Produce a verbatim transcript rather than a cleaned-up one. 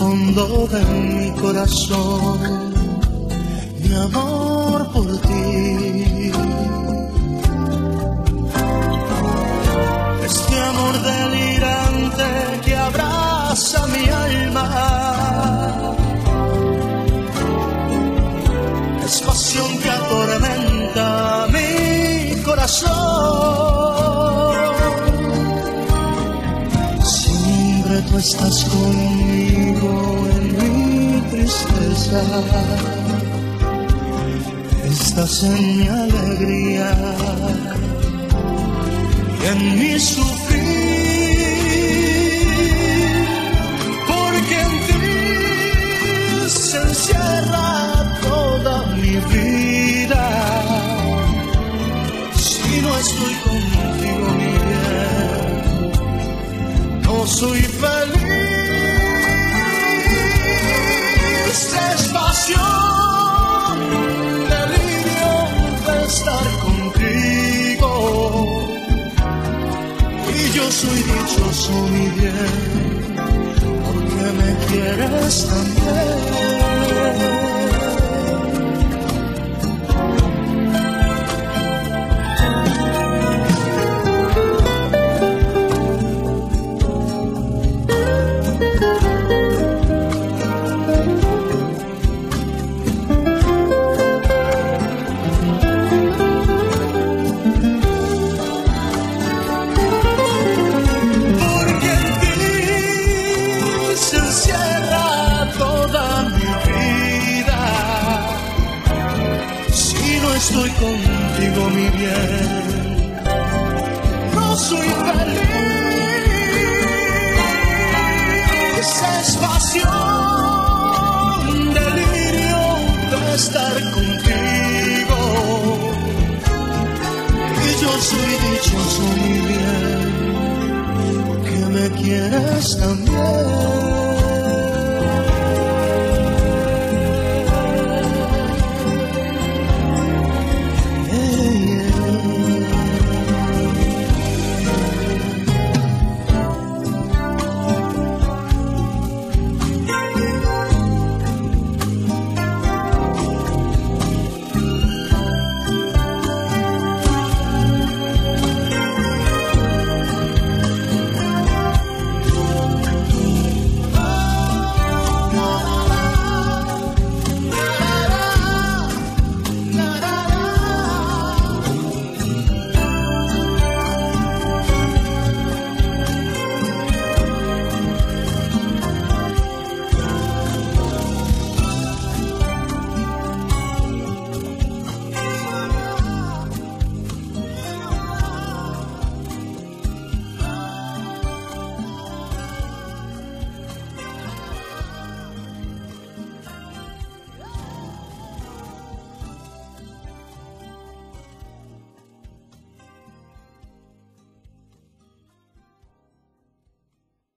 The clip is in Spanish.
fondo de mi corazón, mi amor por ti. Este amor delirante que abraza mi alma, es pasión que atormenta mi corazón. Siempre tú estás conmigo en mi tristeza, estás en mi alegría y en mi sufrir, porque en ti se encierra toda mi vida. Si no estoy contigo, mi bien, no soy feliz. Es pasión, delirio de estar contigo, y yo soy dichoso, mi bien, porque me quieres también. Estoy contigo, mi bien, no soy feliz. Es pasión, delirio de estar contigo, y yo soy dichoso, mi bien, que me quieres también.